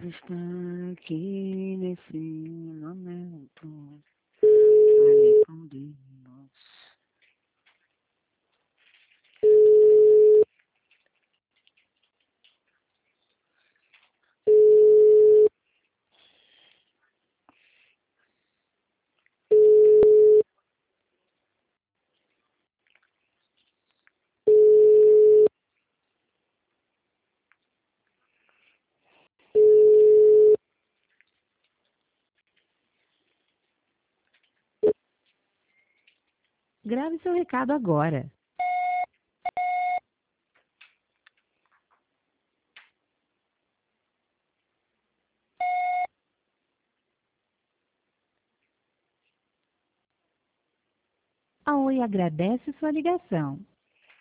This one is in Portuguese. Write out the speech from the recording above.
estar aqui nesse momento. Fale com Deus. Grave seu recado agora. A Oi agradece sua ligação.